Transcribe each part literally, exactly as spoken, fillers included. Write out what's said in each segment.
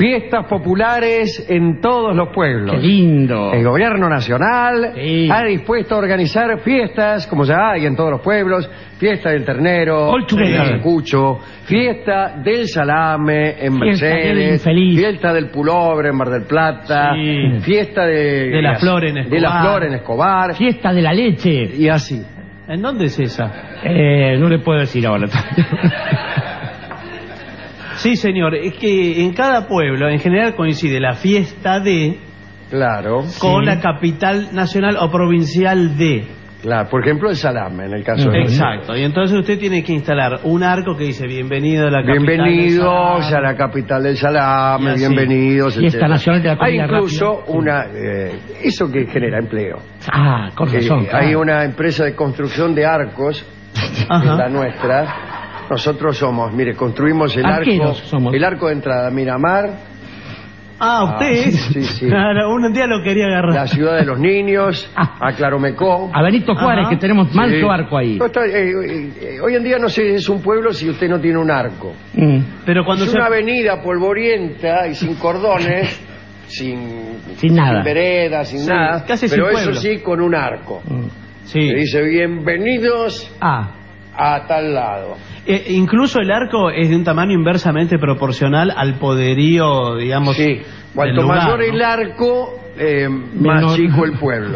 Fiestas populares en todos los pueblos. ¡Qué lindo! El gobierno nacional sí. ha dispuesto a organizar fiestas, como ya hay en todos los pueblos, fiesta del ternero, fiesta del cucho, fiesta del salame en fiesta Mercedes, del fiesta del pullover en Mar del Plata, sí. fiesta de, de la flor en Escobar, de la flor en Escobar, fiesta de la leche. Y así. ¿En dónde es esa? Eh, no le puedo decir ahora. Sí, señor, es que en cada pueblo en general coincide la fiesta de... Claro. Con sí. la capital nacional o provincial de... Claro, por ejemplo el salame en el caso mm. de... Exacto, y entonces usted tiene que instalar un arco que dice bienvenido a la capital Bienvenidos del a la capital del salame, bienvenidos, Fiesta nacional de la comida Hay incluso rápida. una... Eh, eso que genera empleo. Ah, con razón. Eh, claro. Hay una empresa de construcción de arcos, Ajá. que es la nuestra. Nosotros somos, mire, construimos el Arqueros arco, somos. el arco de entrada a Miramar. Ah, usted. Ah, sí, sí. Claro, un día lo quería agarrar. La ciudad de los niños, Ah. a Claromecó. A Benito Juárez, Ajá. que tenemos manso Sí. arco ahí. No está, eh, eh, hoy en día no sé, es un pueblo si usted no tiene un arco. Mm. Pero cuando es se... una avenida polvorienta y sin cordones, sin, Sin nada. sin veredas, sin Sí, nada, casi pero sin eso pueblo. sí con un arco. Mm. Sí. Que dice bienvenidos Ah, a tal lado. Eh, incluso el arco es de un tamaño inversamente proporcional al poderío, digamos, Sí, cuanto del lugar, mayor ¿no? el arco, eh, más Menor. chico el pueblo.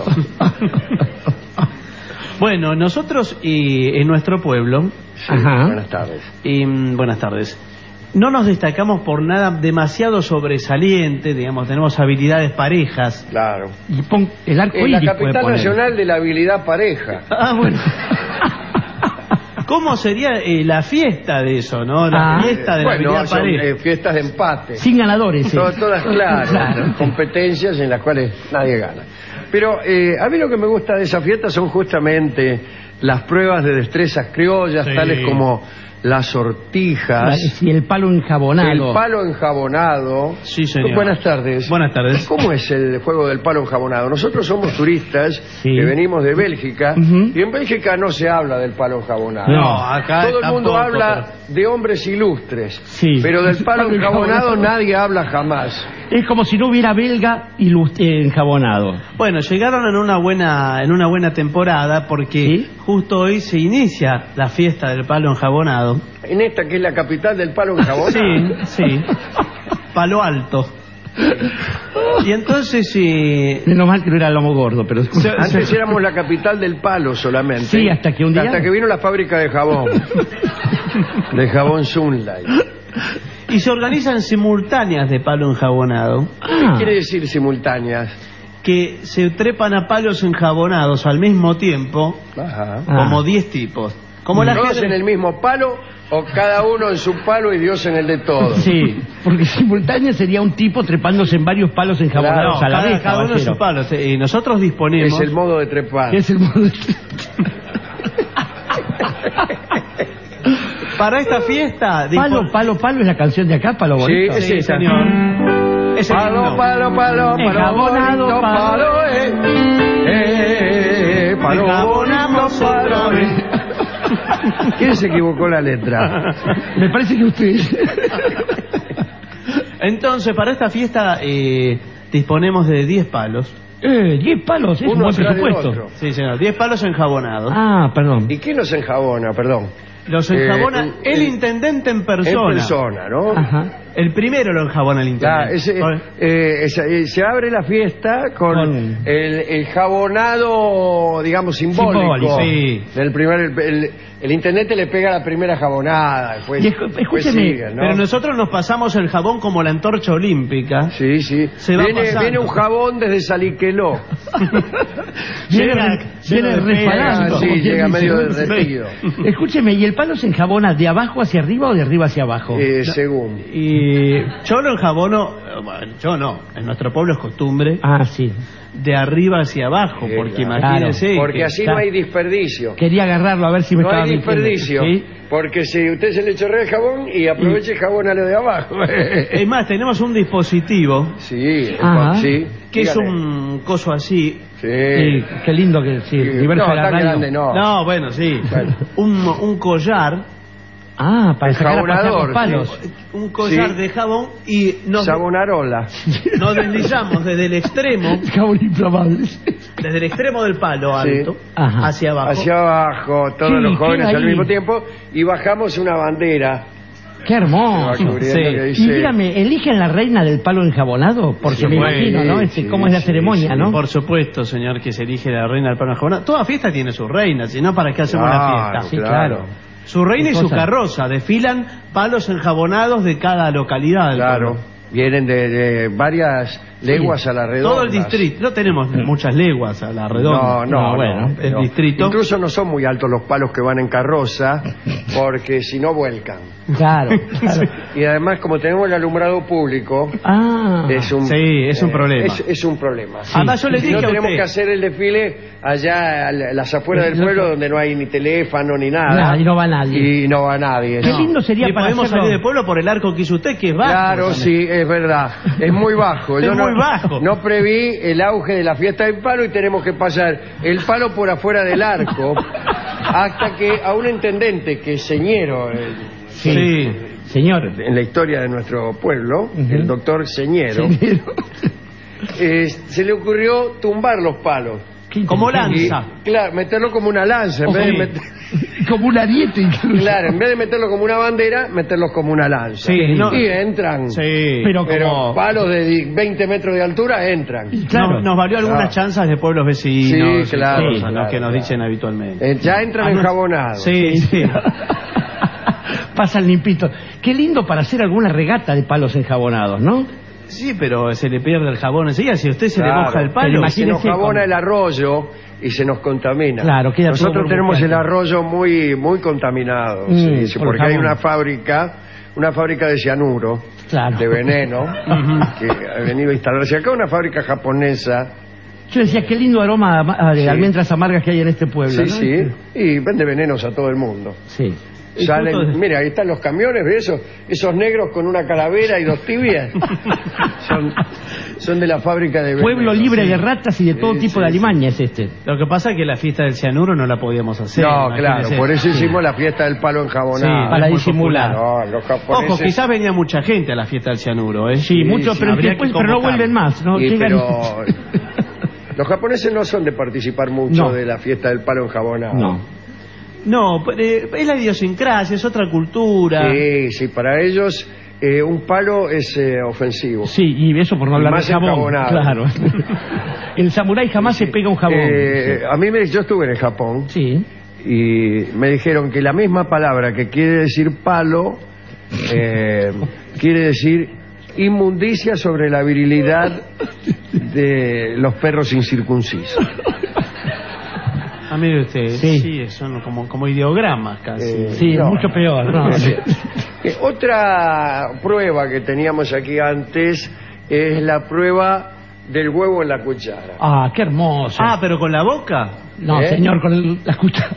Bueno, nosotros y en nuestro pueblo, Sí, Ajá. buenas tardes. y, mm, buenas tardes, no nos destacamos por nada demasiado sobresaliente, digamos, tenemos habilidades parejas. Claro. y pon el arco Es la iris puede capital poner. nacional de la habilidad pareja. Ah, bueno. ¿Cómo sería eh, la fiesta de eso, no? La Ah. fiesta de la Bueno, habilidad son pareja. eh, fiestas de empate. Sin ganadores. eh. Todas, todas claro, Claro. competencias en las cuales nadie gana. Pero eh, a mí lo que me gusta de esa fiesta son justamente las pruebas de destrezas criollas, Sí. tales como las sortijas, Y el palo enjabonado. el palo enjabonado. Sí, señor. Buenas tardes. Buenas tardes. ¿Cómo es el juego del palo enjabonado? Nosotros somos turistas Sí. que venimos de Bélgica, Ujú. y en Bélgica no se habla del palo enjabonado. No, acá Todo el mundo tampoco, habla de hombres ilustres, Sí. pero del palo Palo enjabonado enjabonado. nadie habla jamás. Es como si no hubiera belga y luz- eh, enjabonado. Bueno, llegaron en una buena en una buena temporada porque ¿Sí? justo hoy se inicia la fiesta del palo enjabonado. En esta que es la capital del palo enjabonado. Sí, sí. Palo Alto. Y entonces eh, Menos mal que no era lomo gordo, pero... Se- Antes éramos la capital del palo solamente. Sí, hasta que un día- Hasta que vino la fábrica de jabón. De jabón Sunlight. y se organizan simultáneas de palo enjabonado ¿Qué Ah, quiere decir simultáneas? que se trepan a palos enjabonados al mismo tiempo, Ajá. Ah. como diez tipos. Como la ¿Todos gente- en el mismo palo o cada uno en su palo y Dios en el de todos? sí, porque simultánea sería un tipo trepándose en varios palos enjabonados No, a la cada, vez, cada uno en su caballero. palo. Y nosotros disponemos. Es el modo de trepar. Es el modo de... Para esta fiesta. Palo, dispon- palo, palo es la canción de acá, palo Sí, bonito. es Sí, esa. señor. Es el Palo, himno. palo, palo, palo, Enjabonado, bonito, palo. palo, eh. Eh, palo, Enjabonamos bonito, palo, otra eh. ¿Quién se equivocó la letra? Me parece que usted... Entonces, para esta fiesta eh, disponemos de diez palos. Eh, diez palos, es un Uno buen atrás del presupuesto. otro. Sí, señor. diez palos enjabonados. Ah, perdón. ¿Y quién nos enjabona, perdón? Los Eh, enjabona el- el, el- intendente en En persona. persona, ¿no? Ajá. El primero lo enjabona el Claro, intendente. ese- Con- eh, esa- eh, se abre la fiesta con, Con- el, el jabonado, digamos, simbólico. Simbólico, sí. Del primer, el, el- el intendente le pega la primera jabonada. Después, Y escu- después escúcheme, sigue, ¿no? Pero nosotros nos pasamos el jabón como la antorcha olímpica. Sí, sí. Se va viene, pasando. viene un jabón desde Saliqueló. Viene, Llega- re- viene llega de refalando. Ah, sí, como quien llega dice. medio derretido. Escúcheme, ¿y el palo se enjabona de abajo hacia arriba o de arriba hacia abajo? Eh, según. Y yo lo enjabono, eh, bueno, yo no, en nuestro pueblo es costumbre, Ah, sí. de arriba hacia abajo, Sí, porque claro. imagínese. Porque que- así no hay desperdicio. Quería agarrarlo a ver si me No estaba hay mintiendo. desperdicio. ¿Sí? Porque si usted se le chorrea el jabón y aproveche el jabón a lo de abajo. Es más, tenemos un dispositivo Sí, Ajá. sí. que es dígale. un coso así. Sí. Sí, qué lindo que sí, Sí. diverso No, de la tan radio. grande no. No, bueno, sí. Bueno. Un, un collar Ah, para sacar a pasear los Enjabonador, palos. sí. Un collar Sí. de jabón y nos, Sabonarola. nos deslizamos desde el extremo, Jabón inflamable. desde el extremo del palo Sí. alto, Ajá. hacia abajo. Hacia abajo, todos Sí, los jóvenes queda al ahí. mismo tiempo, y bajamos una bandera. Qué que va hermoso. cubriendo, sí. que Y dice- dígame, ¿eligen la reina del palo enjabonado? Porque Sí, me imagino, ¿no? sí, Este, ¿Cómo es la sí, ceremonia, sí, no? Por supuesto, señor, que se elige la reina del palo enjabonado. Toda fiesta tiene su reina, si no, ¿para qué hacemos Claro, una fiesta? Sí, claro. claro. Su reina y Qué su cosa. carroza desfilan palos enjabonados de cada localidad del Claro, pueblo. vienen de, de varias leguas a la redonda. Todo el distrito, no tenemos muchas leguas a la redonda. No, no, No, bueno, no, el no. distrito. Incluso no son muy altos los palos que van en carroza, porque si no vuelcan. Claro, claro. Y además, como tenemos el alumbrado público, Ah, es un, Sí, es un problema. Es, es un problema. Además, yo le Si dije no a tenemos usted- que hacer el desfile allá a las afueras del No, pueblo, no. donde no hay ni teléfono ni nada. Nada, y no va nadie. Y no va nadie. Qué no. lindo sería Y para podemos hacerlo. salir del pueblo por el arco que hizo usted, que es bajo. Claro, también. sí, es verdad. Es muy bajo. Es Yo no, muy bajo. No preví el auge de la fiesta del palo y tenemos que pasar el palo por afuera del arco hasta que a un intendente que es señero eh, Sí. Sí. Señor. en la historia de nuestro pueblo, el doctor Señero, Señor. eh, se le ocurrió tumbar los palos. Qué Como inteligente. Y, lanza. claro, meterlo como una lanza. En Ojo, vez de sí. meter- Como un ariete incluso. claro, en vez de meterlo como una bandera, meterlos como una lanza. Sí, no- Y entran. Sí. Pero Pero como- palos de di- veinte metros de altura entran. Claro. Nos, nos valió algunas Claro. chanzas de pueblos vecinos. Sí, claro, y cosas, ¿no? claro, que nos claro. dicen habitualmente. Eh, ya entran Ah, no- enjabonados. Sí, sí. Pasan limpito. Qué lindo para hacer alguna regata de palos enjabonados, ¿no? Sí, pero se le pierde el jabón enseguida. Si a usted se Claro. le moja el Pero palo, Se nos Imagínese jabona con- el arroyo y se nos contamina. Claro, queda todo Nosotros tenemos el burbujeante. arroyo muy muy contaminado, Mm, sí, sí, por porque hay jabón. una fábrica, una fábrica de cianuro, Claro. de veneno, que ha venido a instalarse acá, una fábrica japonesa. Yo decía, qué lindo aroma a- de Sí. almendras amargas que hay en este pueblo, Sí, ¿no? sí, y vende venenos a todo el mundo. Sí. El Salen, punto de- mira, ahí están los camiones, ¿ves esos, esos negros con una calavera y dos tibias? son, son de la fábrica de Pueblo veneno. libre Sí. de ratas y de todo Sí, tipo sí, de sí. alimañas este. lo que pasa es que la fiesta del cianuro no la podíamos hacer. No, claro, imagínese. por eso hicimos la fiesta del palo enjabonado. Sí, Para es muy disimular. popular. No, los japoneses... Ojo, quizás venía mucha gente a la fiesta del cianuro, ¿eh? Sí, mucho, sí, pero habría después que pero no convocar. vuelven más, ¿no? Y, Llegan- pero los japoneses no son de participar mucho No. de la fiesta del palo enjabonado. No. No, pero, eh, es la idiosincrasia, es otra cultura. Sí, sí, para ellos eh, un palo es eh, ofensivo. Sí, y eso por no Y hablar más de jabón. enjabonado. Claro. El samurái jamás se pega un jabón. Eh, a mí me, yo estuve en el Japón Sí. y me dijeron que la misma palabra que quiere decir palo eh, quiere decir inmundicia sobre la virilidad de los perros incircuncisos. Ah, mire usted, Sí. sí, son como, como ideogramas casi. Eh, Sí, es no. mucho peor. No. Eh, otra prueba que teníamos aquí antes es la prueba del huevo en la cuchara. Ah, qué hermoso. Ah, pero con la boca. no, ¿eh? señor, con el- la cuchara.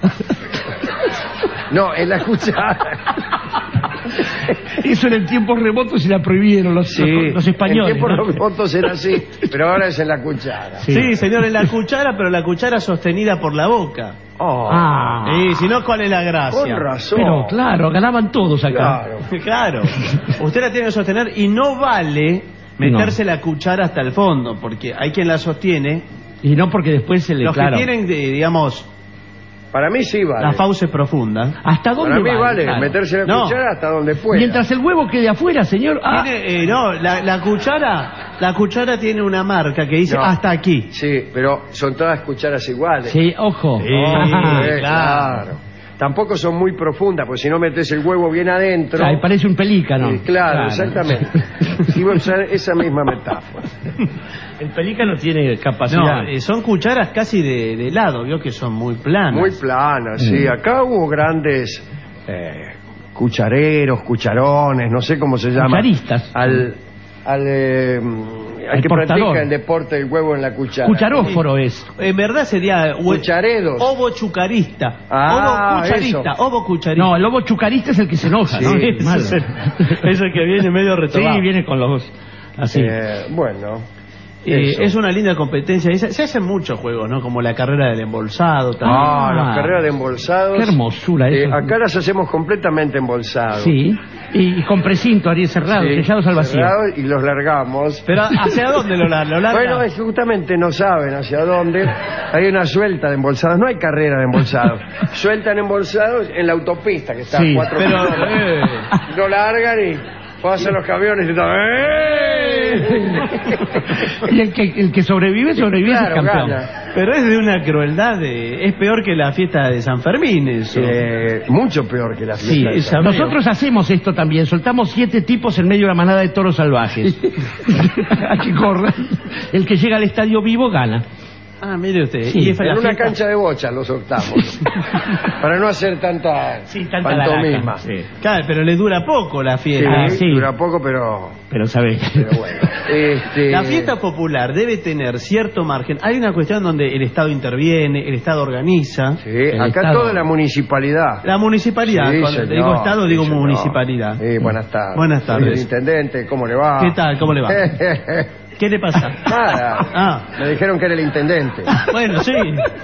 No, en la cuchara. Eso en el tiempo remoto se la prohibieron los, Sí, los, los españoles. en tiempos ¿no? remotos era así, pero ahora es en la cuchara. Sí. Sí. señor, en la cuchara, pero la cuchara sostenida por la boca. Oh, Ah, Y si no, ¿cuál es la gracia? con razón. pero claro, ganaban todos acá. Claro. Claro. Usted la tiene que sostener y no vale meterse la cuchara hasta el fondo, porque hay quien la sostiene. Y no porque después se le Los claro. que tienen, de- digamos, Para mí sí vale. la fauces profunda. ¿Hasta dónde Para mí vale? vale Claro. meterse la No. cuchara hasta donde pueda. Mientras el huevo quede afuera, señor. Ah, Tiene, eh, no, la, la cuchara, la cuchara tiene una marca que dice No. hasta aquí. Sí, pero son todas cucharas iguales. sí, ojo. Sí. Ah, Eh, claro. Tampoco son muy profundas, porque si no metes el huevo bien adentro. claro, y parece un pelícano. Sí, claro, exactamente. Iba a usar esa misma metáfora. El pelícano tiene No, capacidad. eh, son cucharas casi de, de lado, vio que son muy planas. Muy planas, sí. Mm. Acá hubo grandes eh, cuchareros, cucharones, no sé cómo se llama. Cucharistas. Al, al, eh, al Al que portador. practica el deporte del huevo en la cuchara. Cucharóforo es. En verdad sería hue- Cucharedos. ovo chucarista. Ah, ovo cucharista. eso. Ovo cucharista. No, el lobo chucarista es el que se enoja, Sí, ¿no? es Malo. Ese es el que viene medio retomado. Sí, viene con los dos. Así. Eh, bueno. Eh, Eso. es una linda competencia. Se, se hacen muchos juegos, ¿no? Como la carrera del embolsado. También. Ah, Ah, las carreras de embolsados. qué hermosura Eh, eso. acá las hacemos completamente embolsados. Sí, y, y con precinto, Ariel, cerrados, Sí, sellados al vacío. cerrados y los largamos. Pero ¿hacia dónde lo, la- lo larga? Bueno, es que justamente no saben hacia dónde. Hay una suelta de embolsados. No hay carrera de embolsados. Sueltan embolsados en la autopista, que está Sí, a cuatro pero, kilómetros. eh. Lo largan y pasan los camiones y están... ¡eh! Y el que, el que sobrevive, sobrevive Claro, es campeón. gana. Pero es de una crueldad. De, es peor que la fiesta de San Fermín, eso. Eh, mucho peor que la Sí, fiesta de San- nosotros hacemos esto también, soltamos siete tipos en medio de la manada de toros salvajes. A que corran. El que llega al estadio vivo gana. Ah, mire usted. Sí, y es la En una fiesta- cancha de bocha los soltamos. Para no hacer tanta, Sí, tanta pantomima. laraca, sí. Claro, pero le dura poco la Sí, fiesta. Ah, sí. dura poco, pero, Pero sabes. pero bueno. Este, La fiesta popular debe tener cierto margen. Hay una cuestión donde el Estado interviene, el Estado organiza. Sí, El acá Estado. toda la municipalidad. La municipalidad, Sí, cuando señor, digo Estado, sí, digo señor. municipalidad. Sí, buenas tardes. Buenas tardes. Soy el intendente, ¿cómo le va? ¿Qué tal? ¿Cómo le va? ¿Qué le pasa? Nada. Ah. Me dijeron que era el intendente. Bueno, sí.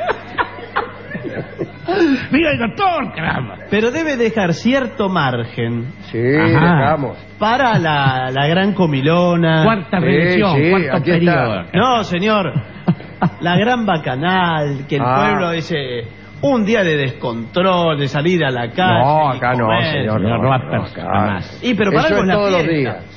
Mira el doctor, caramba. Pero debe dejar cierto margen Sí, Ajá. dejamos. para la, la gran comilona. Cuarta Sí, reelección, sí, cuarto aquí periodo. está. No, señor. La gran bacanal, que el Ah. pueblo dice un día de descontrol, de salir a la calle. No, y acá no, comer. señor. no, No, no va no, a acá. jamás. Y pero para Eso algo es es la todos los fiesta. días.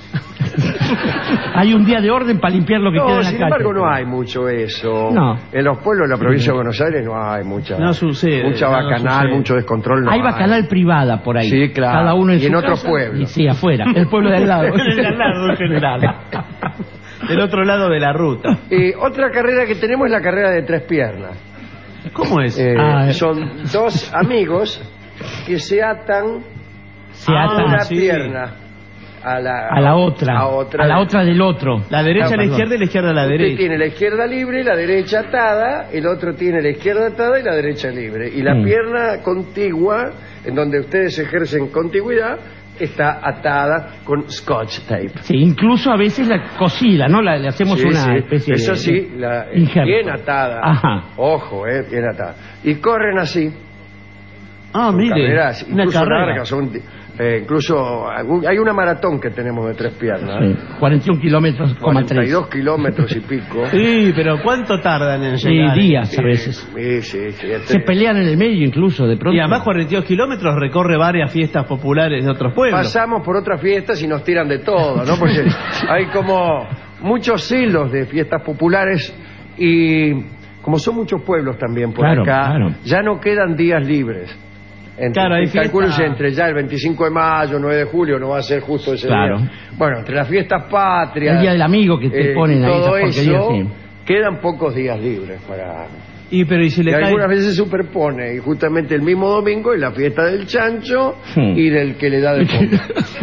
Hay un día de orden para limpiar lo que queda No, en la sin calle. embargo no hay mucho eso. No. En los pueblos de la provincia de Buenos Aires no hay mucha. No sucede, Mucha no, no bacanal, sucede. mucho descontrol. No hay bacanal privada por ahí. Sí, claro. Cada uno en Y su en otros casa. pueblos. Y sí, afuera. El pueblo de al lado. El de al lado, en general. Del otro lado de la ruta. Eh, otra carrera que tenemos es la carrera de tres piernas. ¿Cómo es? Eh, Ah, eh. Son dos amigos que se atan Se Ah, atan una sí. pierna a la, a la otra. a otra. A la otra del otro. La derecha Ah, a la perdón. izquierda y la izquierda a la Usted derecha. tiene la izquierda libre, la derecha atada, el otro tiene la izquierda atada y la derecha libre. Y la Mm. pierna contigua, en donde ustedes ejercen contigüidad, está atada con scotch tape. Sí, incluso a veces la cosida, ¿no? La, le hacemos Sí, una sí. especie Eso de... sí, la, injerto. bien atada. Ajá. Ojo, eh, bien atada. Y corren así. Ah, Son mire. carreras Una incluso carrera. largas, son, eh, incluso algún- hay una maratón que tenemos de tres piernas. Sí, cuarenta y un kilómetros, coma cuarenta y tres. dos kilómetros y pico. Sí, pero ¿cuánto tardan en Sí, llegar? días a Eh, veces. Sí, sí, sí, este- Se pelean en el medio incluso, de pronto. Y además cuarenta y dos kilómetros recorre varias fiestas populares de otros pueblos. Pasamos por otras fiestas y nos tiran de todo, ¿no? Porque hay como muchos celos de fiestas populares y como son muchos pueblos también por Claro, acá, claro. ya no quedan días libres. Entre, Claro, hay calcúlense fiesta- entre ya el veinticinco de mayo, nueve de julio, no va a ser justo ese Claro. día. Bueno, entre las fiestas patrias... El día del amigo que te eh, ponen y ahí todo esas porquerías, eso, sí. quedan pocos días libres para... Y pero y si Y le cae... algunas veces se superpone, y justamente el mismo domingo es la fiesta del chancho Hmm. y del que le da de comer.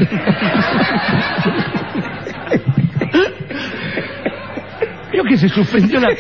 Creo que se suspendió la...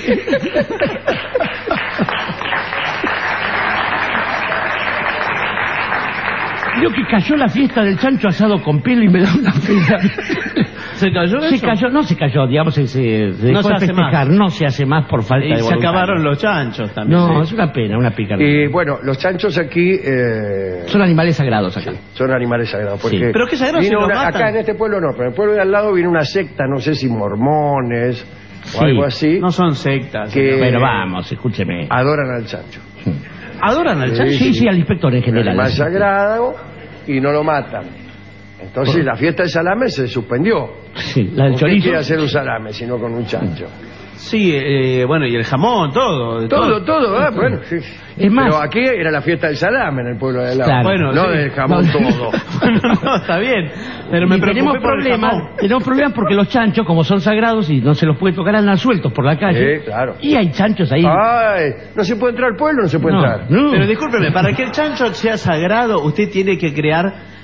Creo que cayó la fiesta del chancho asado con pelo y me da una pena. ¿Se cayó Se eso? cayó, no se cayó, digamos, se, se, se No dejó se de hace festejar, más. no se hace más por falta Y de se voluntad. acabaron los chanchos también. No, ¿sí? es una pena, una picardía. Y bueno, los chanchos aquí eh, Son animales sagrados acá. son animales sagrados. Porque Sí. Pero qué sagrado vino si los una- matan. acá en este pueblo no, pero en el pueblo de al lado viene una secta, no sé si mormones o Sí. algo así, No son sectas. Que- Pero vamos, escúcheme. adoran al chancho. ¿Adoran al Sí, chancho? Sí, sí, al inspector en Un general. animal sagrado y no lo matan. Entonces la fiesta del salame se suspendió. Sí, la del ¿Con qué chorizo. quiere hacer un salame sino con un chancho? Sí, eh, bueno, y el jamón, todo. de Todo, todo, ah, bueno, sí. Es más- Pero aquí era la fiesta del salame en el pueblo de al lado. Claro. Bueno, no sí. del jamón No. todo. no, no, está bien. Pero me Y tenemos preocupé por el problemas, jamón. tenemos problemas porque los chanchos, como son sagrados y no se los puede tocar, andan sueltos por la calle. Sí, claro. Y hay chanchos ahí. Ay, no se puede entrar al pueblo, no se puede No, entrar. no. Pero discúlpeme, para que el chancho sea sagrado, usted tiene que crear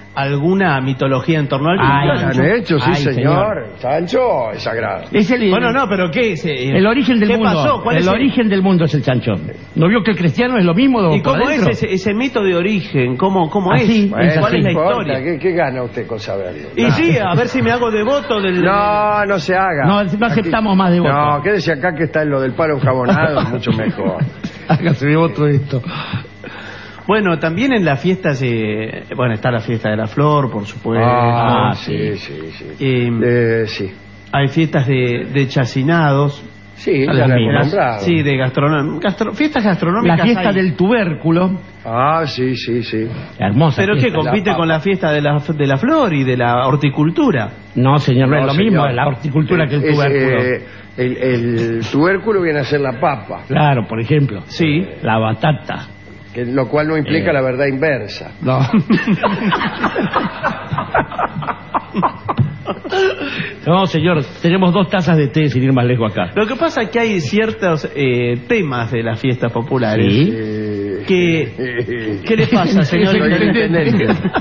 alguna mitología en torno al vino. Ay, Lo han hecho, sí, Ay, señor. señor. Chancho es sagrado. Es el, Bueno, no, pero ¿qué es? Eh, el origen del ¿Qué mundo. pasó? ¿Cuál el es el- origen del mundo es el chancho. ¿No vio que el cristiano es lo mismo? ¿Y por cómo es dentro? ese, ese mito de origen? ¿Cómo, cómo Así, es? Bueno, ¿Cuál no es la importa, historia? ¿Qué, qué gana usted con saberlo? Y Nada. sí, a ver si me hago devoto del... No, no se haga. No, no aceptamos más devotos. No, quédese acá que está en lo del palo enjabonado, mucho mejor. Hágase devoto de esto. Bueno, también en las fiestas, eh, bueno, está la fiesta de la flor, por supuesto. Ah, Ah, sí, sí, sí. Eh, Eh, sí. Hay fiestas de, de chacinados. Sí, Son ya las la hemos mismas. nombrado. Sí, de gastronom gastro fiestas gastronómicas. La fiesta hay. del tubérculo. Ah, sí, sí, sí. Hermosa. ¿Pero qué? fiesta. ¿Compite La con la fiesta de la, de la flor y de la horticultura? No, señor, no, No, es lo señor. mismo la horticultura que el Es, tubérculo. eh, el, el tubérculo viene a ser la papa, Claro, por ejemplo. Sí. La batata. que, lo cual no implica Eh. la verdad inversa. No. No, señor, tenemos dos tazas de té sin ir más lejos acá. Lo que pasa es que hay ciertos eh, temas de las fiestas populares. Sí. Eh, ¿Qué, ¿Qué le pasa, señor Soy el intendente? intendente.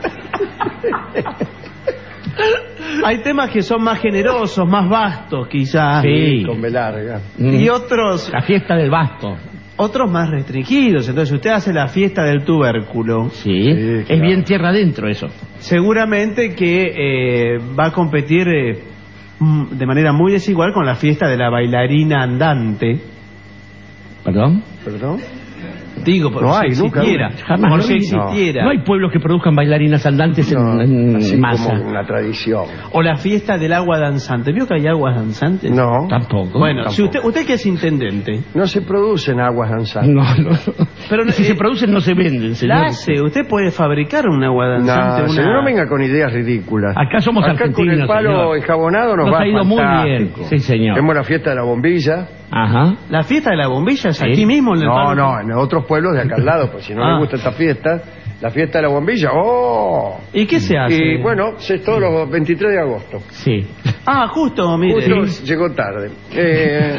Hay temas que son más generosos, más vastos, quizás. Sí. Con B larga. Y Mm. otros, La fiesta del basto. otros más restringidos. Entonces, usted hace la fiesta del tubérculo. Sí. Sí, Es claro. bien tierra adentro eso. Seguramente que eh, va a competir eh, mm, de manera muy desigual con la fiesta de la bailarina andante. ¿Perdón? ¿Perdón? Digo, por No si hay, nunca existiera. hubo. Jamás por lo si vi. existiera. No hay pueblos que produzcan bailarinas andantes en, No, en así masa. como una tradición. O la fiesta del agua danzante. ¿Vio que hay aguas danzantes? No, Tampoco. Bueno, tampoco. si usted, usted que es intendente, no se producen aguas danzantes. No, no. Pero, Y si eh, se producen no se venden, señor. la hace. Usted puede fabricar un agua danzante. No, una... señor, no venga con ideas ridículas. Acá somos Acá con argentinos, el palo señor. enjabonado nos, Nos va ha ido muy fantástico. bien. Sí, señor. Tenemos la fiesta de la bombilla. Ajá. La fiesta de la bombilla es Sí. aquí mismo en el No, palo. no, en otros pueblos de acá al lado, pues si no Ah. le gusta esta fiesta, la fiesta de la bombilla, ¡oh! ¿Y qué se hace? Y bueno, es todos los veintitrés de agosto. Sí. Ah, justo, mire. Justo llegó tarde. Eh,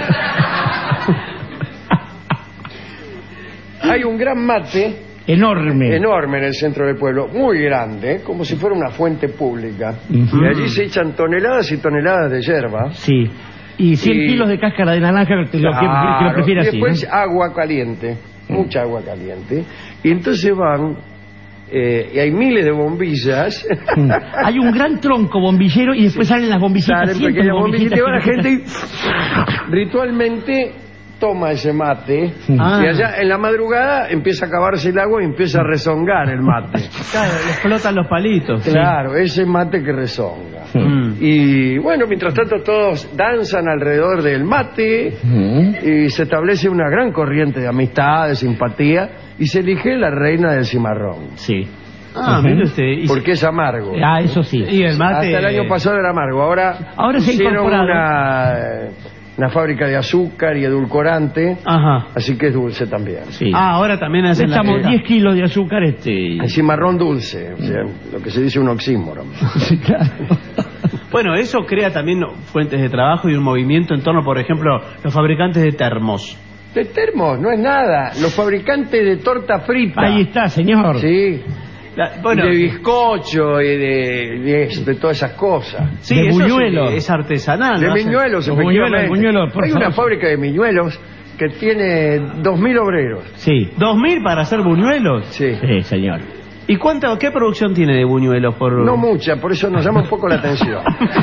hay un gran mate Enorme. enorme en el centro del pueblo, muy grande, como si fuera una fuente pública. Ujú. Y allí se echan toneladas y toneladas de yerba. Sí. Y cien Y- kilos de cáscara de naranja, que lo, que- que lo Claro, prefiere y así. después ¿no? agua caliente, mucha agua caliente. Y entonces van, eh, y hay miles de bombillas. Mm. Hay un gran tronco bombillero y después salen las bombillitas. Salen cientos de pequeñas bombillitas y va la que- gente y ritualmente toma ese mate. Ah. Y allá en la madrugada empieza a acabarse el agua y empieza a rezongar el mate. Claro, le explotan los palitos. Claro, ese mate que rezonga. Mm. Y bueno, mientras tanto todos danzan alrededor del mate Mm. y se establece una gran corriente de amistad, de simpatía y se elige la reina del cimarrón. Sí. Ah, Ujú. mire usted. Y, Porque es amargo. Ah, eso sí. y el mate... Hasta el año pasado era amargo. Ahora, Ahora se ha hicieron incorporado. una, una fábrica de azúcar y edulcorante, Ajá. así que es dulce también. Sí. Ah, ahora también Le hacen la echamos fiesta. diez kilos de azúcar este. y- El cimarrón dulce, o sea, lo que se dice un oxímoron. Sí, claro. Bueno, eso crea también fuentes de trabajo y un movimiento en torno, por ejemplo, los fabricantes de termos. De termos, no es nada. Los fabricantes de torta frita. Ahí está, señor. Sí. La- bueno, de bizcocho y de, de, de todas esas cosas. sí, de eso es- buñuelos. es, artesanal. De lo hacen. miñuelos, Los efectivamente. buñuelos, buñuelos, por Hay una favor. fábrica de miñuelos que tiene dos mil obreros. Sí. ¿Dos mil para hacer buñuelos? Sí. Sí, señor. ¿Y cuánta, qué producción tiene de buñuelos por...? No mucha, por eso nos llama un poco la atención.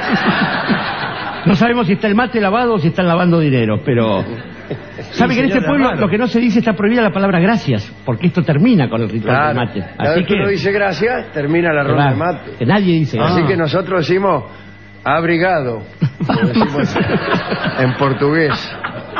No sabemos si está el mate lavado o si están lavando dinero, pero... ¿Sabe que en este señor, pueblo raro. lo que no se dice está prohibida la palabra gracias? Porque esto termina con el ritual Claro. del mate. Cada Así vez que que... uno dice gracias, termina la ronda Claro, de mate. que nadie dice Ah. Así gracias. que nosotros decimos abrigado, lo decimos en portugués.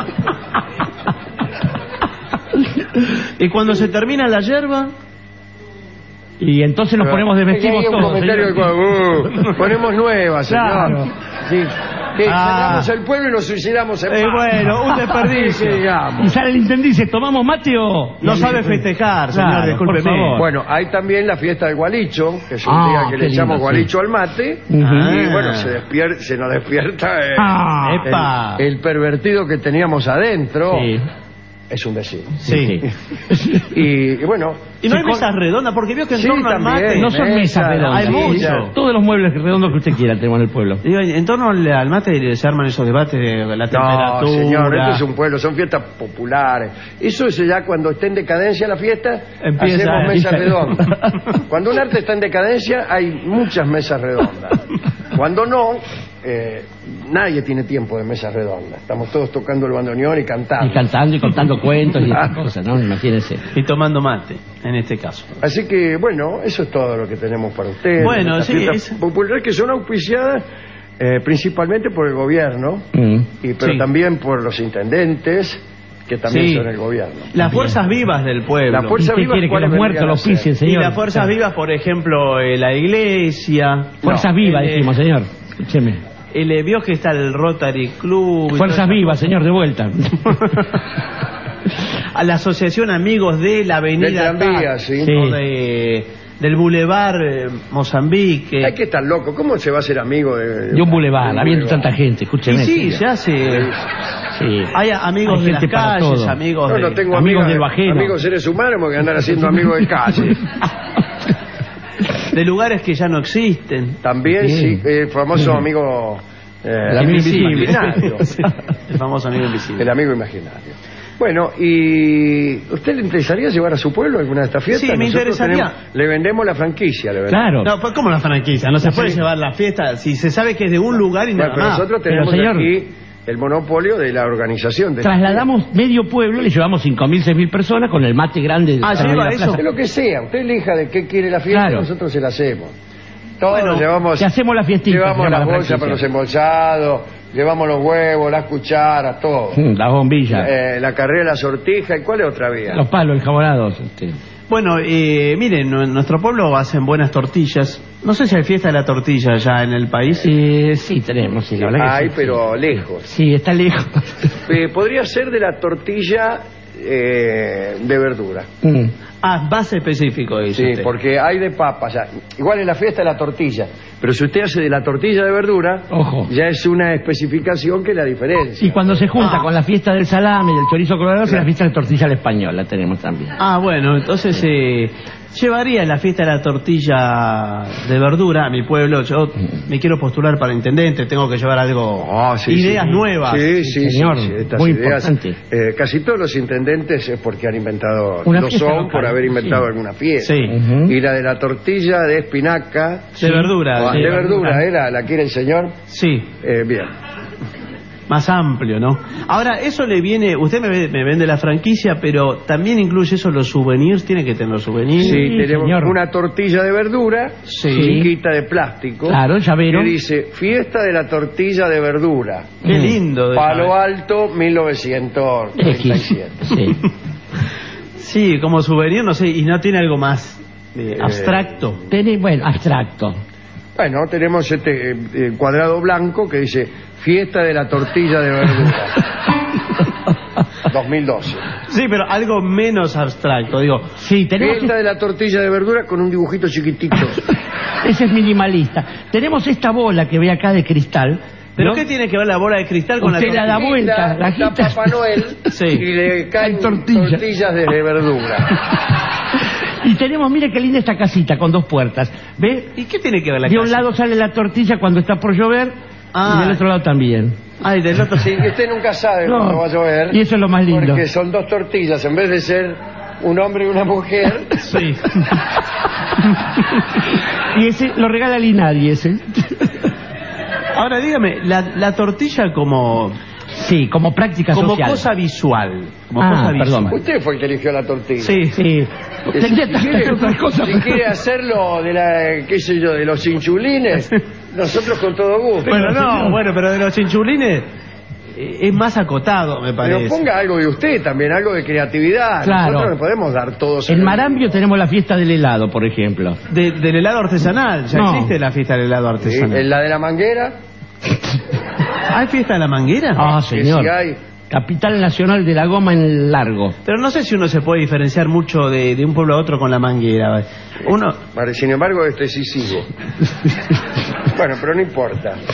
¿Y cuando se termina la yerba? Y entonces nos ponemos Es que desvestimos hay un todos. comentario señor. de cuando, uh, ponemos nuevas, señor. Claro. Sí. Que Ah. sacamos el pueblo y nos suicidamos en Eh, paz. bueno, un desperdicio. Sí, Y digamos. sale el intendente y dice, ¿tomamos mate o...? No Y- sabe festejar, señor, Claro, discúlpeme. por favor. Bueno, hay también la fiesta del gualicho, que es un Ah, día que qué le echamos lindo, gualicho sí. al mate. Ujú. Ah. Y bueno, se, despier- se nos despierta eh, Ah, epa. el, el pervertido que teníamos adentro. Sí. es un vecino. Sí. Y, y bueno... Y no hay Sí, mesas redondas, porque vio que en Sí, torno al también. mate... No son mesas redondas. Hay mucho. Todos los muebles redondos que usted quiera tenemos en el pueblo. Digo, en torno al, al mate se arman esos debates de la temperatura... No, señor, esto es un pueblo, son fiestas populares. Eso es ya cuando esté en decadencia la fiesta, Empieza, hacemos mesas empieza. redondas. Cuando un arte está en decadencia, hay muchas mesas redondas. Cuando no, eh, nadie tiene tiempo de mesas redondas. Estamos todos tocando el bandoneón y cantando. Y cantando y contando cuentos y esas cosas, ¿no? Imagínense. Y tomando mate, en este caso. Así que, bueno, eso es todo lo que tenemos para ustedes. Bueno, Estas sí, fiestas es- populares que son auspiciadas eh, principalmente por el gobierno, Mm. y, pero Sí. también por los intendentes, que también Sí. son el gobierno. Las fuerzas vivas del pueblo. La fuerza- ¿Y qué vivas, quiere que ¿cuáles los muertos vendrían a lo ser? auspicien, Y señor? las fuerzas vivas, por ejemplo, eh, la iglesia... Fuerzas No, vivas, el, eh, dijimos, señor. Escúcheme. El, eh, vio que está el Rotary Club... y Fuerzas todas esas vivas, señor, de vuelta. a la asociación Amigos de la Avenida Del tranvía, tal, sí. Sí. o de, del Boulevard eh, Mozambique. Hay que estar loco. ¿Cómo se va a ser amigo de, De un bulevar, de un habiendo bulevar? tanta gente, Y escúcheme. sí, se hace... Sí. Hay amigos Hay de las gente para calles, todo. amigos No, de... no tengo amigos amigos, del bajero. amigos seres humanos porque andar haciendo amigos de calle. de lugares que ya no existen. También, sí, Bien. el famoso amigo eh, El amigo invisible. imaginario. Sí, el famoso amigo invisible. El amigo imaginario. Bueno, ¿y usted le interesaría llevar a su pueblo alguna de estas fiestas? Sí, me Nosotros interesaría. tenemos- le vendemos la franquicia, le vendemos. Claro. No, pues como la franquicia, no se puede llevar la fiesta si se sabe que es de un lugar y Bueno, nada pero más. nosotros Pero, tenemos señor, aquí el monopolio de la organización. De Trasladamos medio pueblo, le llevamos cinco mil, seis mil personas con el mate grande. de Ah, la lleva media eso. plaza. De lo que sea, usted elija de qué quiere la fiesta, Claro. nosotros se la hacemos. Todos Bueno, llevamos, te hacemos la fiestita, se llevamos llama las la bolsas para franquicia. los embolsados, llevamos los huevos, las cucharas, todo. Mm, Las bombillas, Eh, la carrera, la sortija, ¿y cuál es otra vía? los palos enjabonados. Este. Bueno, eh, miren, en nuestro pueblo hacen buenas tortillas. No sé si hay fiesta de la tortilla ya en el país. Eh, sí, tenemos, sí, la verdad que Hay, sí, pero lejos. Sí, está lejos. Eh, podría ser de la tortilla eh, de verdura. Mm. Ah, base específico, dice Sí, usted. porque hay de papa ya. Igual en la fiesta de la tortilla. Pero si usted hace de la tortilla de verdura, Ojo. ya es una especificación que la diferencia. Y cuando se junta Ah. con la fiesta del salame y del chorizo colorado, es la fiesta de tortilla a la española, tenemos también. Ah, bueno, entonces eh, llevaría la fiesta de la tortilla de verdura a mi pueblo. Yo me quiero postular para intendente, tengo que llevar algo, Ah, sí, ideas sí. nuevas. Sí, sí, señor, sí, sí, estas muy ideas. importante. eh, casi todos los intendentes es porque han inventado, Una lo fiesta son local, por haber inventado sí. alguna fiesta. Sí. Ujú. Y la de la tortilla de espinaca, De verdura. ah, de, verdura, ¿era? ¿La quiere el señor? Sí, Eh, bien. más amplio, ¿no? Ahora, eso le viene, usted me, ve- me vende la franquicia, pero también incluye eso los souvenirs, tiene que tener los souvenirs. Sí, Sí, tenemos señor. una tortilla de verdura, Sí. chiquita de plástico, Claro, llavero. que dice fiesta de la tortilla de verdura, Qué Mm. lindo. de Palo saber. Alto, mil novecientos treinta y siete. Sí. Sí, como souvenir, no sé, y no tiene algo más eh, Eh, abstracto. Tenés, bueno, abstracto. Bueno, tenemos este eh, cuadrado blanco que dice fiesta de la tortilla de verdura, dos mil doce. Sí, pero algo menos abstracto, digo. Sí, tenemos... Fiesta de la tortilla de verdura con un dibujito chiquitito. Ese es minimalista. Tenemos esta bola que ve acá de cristal. ¿Pero ¿no? qué tiene que ver la bola de cristal con Usted la la da tortilla? vuelta, la está agita. Papá Noel Sí. y le caen Hay tortilla. tortillas de verdura. Y tenemos, mire qué linda esta casita con dos puertas. ¿Ve? ¿Y qué tiene que ver la De un casa? lado sale la tortilla cuando está por llover Ah. y del otro lado también. Ay, del otro Sí, que usted nunca sabe No. cuándo va a llover. Y eso es lo más lindo. Porque son dos tortillas, en vez de ser un hombre y una mujer. Sí. Y ese lo regala Linari, ese. Ahora dígame, la, la tortilla como, Sí, como práctica como social. cosa visual. Como Ah, cosa visual. perdón. Usted fue el que eligió la tortilla. Sí. Sí. Que si Tendría tantas quiere, otras cosas. si quiere hacerlo de la, qué sé yo, de los chinchulines, nosotros con todo gusto. Bueno, no, señor. bueno, pero de los chinchulines eh, es más acotado, me Pero parece. ponga algo de usted también, algo de creatividad. Claro. Nosotros no podemos dar todos. En Marambio tenemos la fiesta del helado, por ejemplo. De- del helado artesanal, ya No. existe la fiesta del helado Sí, artesanal. en la de la manguera, ¿Hay fiesta de la manguera? Ah, que señor. si hay. Capital Nacional de la Goma en Largo. Pero no sé si uno se puede diferenciar mucho de, de un pueblo a otro con la manguera. Uno... Vale, sin embargo, este sí sigue. Bueno, pero no importa.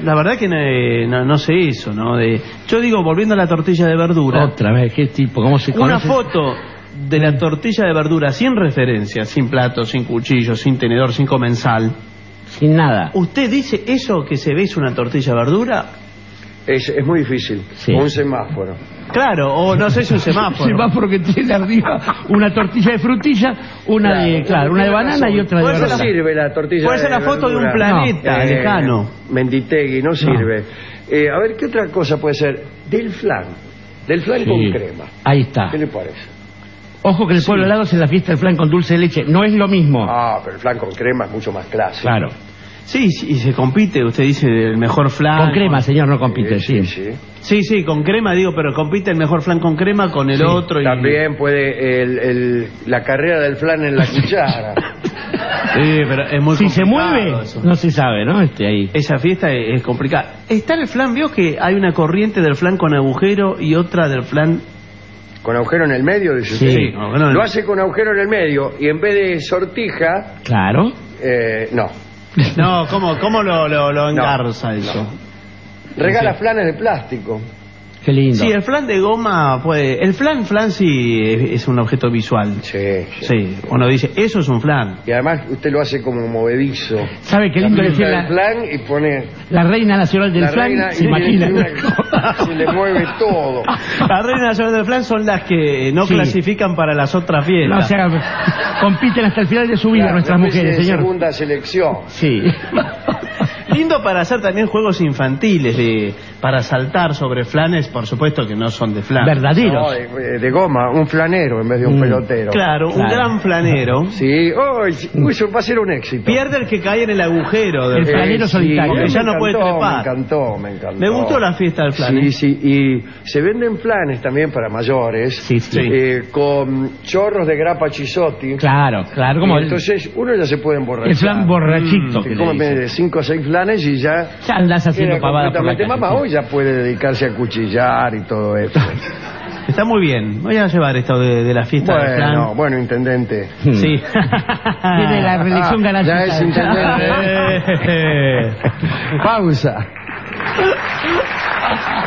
la verdad que no, no, no sé eso, ¿no? De, yo digo, volviendo a la tortilla de verdura. Otra vez, ¿qué tipo? ¿Cómo se Una conoce? foto de la tortilla de verdura sin referencia, sin plato, sin cuchillo, sin tenedor, sin comensal. Sin nada. ¿Usted dice eso que se ve es una tortilla de verdura? Es, es muy difícil. Sí. Un semáforo. Claro, o no sé si un semáforo. Semáforo que tiene arriba una tortilla de frutilla, una Claro, de, claro, una de tiene banana razón. y otra de Puede ser No verdura. sirve la tortilla Puede ser de la foto de un verdura. planeta Eh, lejano. Menditegui, no sirve. Eh, a ver, ¿qué otra cosa puede ser? Del flan. Del flan Sí. con crema. Ahí está. ¿Qué le parece? Ojo que en el pueblo helado es la fiesta del flan con dulce de leche. No es lo mismo. Ah, pero el flan con crema es mucho más clásico. Claro. Sí, sí, y se compite, usted dice, el mejor flan. Con crema, señor, no compite, Sí, sí. sí, sí. Sí, sí, con crema, digo, pero compite el mejor flan con crema con el Sí, otro. Y... También puede el, el- la carrera del flan en la cuchara. Sí, pero es muy Si se complicado mueve, eso. no se sabe, ¿no? Este ahí. Esa fiesta es, es complicada. Está el flan, vio que hay una corriente del flan con agujero y otra del flan... Con agujero en el medio, dice Sí. usted. Sí, agujero en el- Lo hace con agujero en el medio y en vez de sortija, Claro. eh, no. No, ¿cómo, cómo lo, lo, lo No, engarza eso? Regala Sí. flanes de plástico. Qué lindo. Sí, el flan de goma puede... El flan, flan sí es, es un objeto visual. Sí, sí. Sí, uno dice, eso es un flan. Y además usted lo hace como movedizo. ¿Sabe qué La lindo pinta decir del la, flan y pone la reina nacional del la flan? reina Se y imagina. tiene una- se le mueve todo. Las reinas nacionales del flan son las que no Sí. clasifican para las otras fiestas. No, o sea, compiten hasta el final de su vida Claro, nuestras una especie mujeres, de señor. segunda selección. Sí. Lindo para hacer también juegos infantiles, de para saltar sobre flanes, por supuesto que no son de flan. Verdaderos. No, de, de goma, un flanero en vez de un Mm. pelotero. Claro, un Claro. gran flanero. Sí, oh, uy, eso va a ser un éxito. Pierde el que cae en el agujero del El flan. flanero solitario. Porque ya me no puede encantó, trepar. Me encantó, me encantó. Me gustó la fiesta del flan. Sí, ¿eh? sí, y se venden flanes también para mayores. Sí, sí. eh, con chorros de grapa chisotti. Claro, claro, como Y el, entonces uno ya se puede emborrachar. el flan borrachito. Mm, que te le come dicen. cinco o seis flanes y ya Ya andás haciendo queda pavada por la completamente calle. mamá. sí. Hoy ya puede dedicarse a cuchillar y todo eso. Está muy bien. Voy a llevar esto de, de la fiesta del flan. Bueno, bueno, intendente. Hmm. Sí. Tiene la reelección Ah, garantizada. ya es intendente. Eh. Pausa.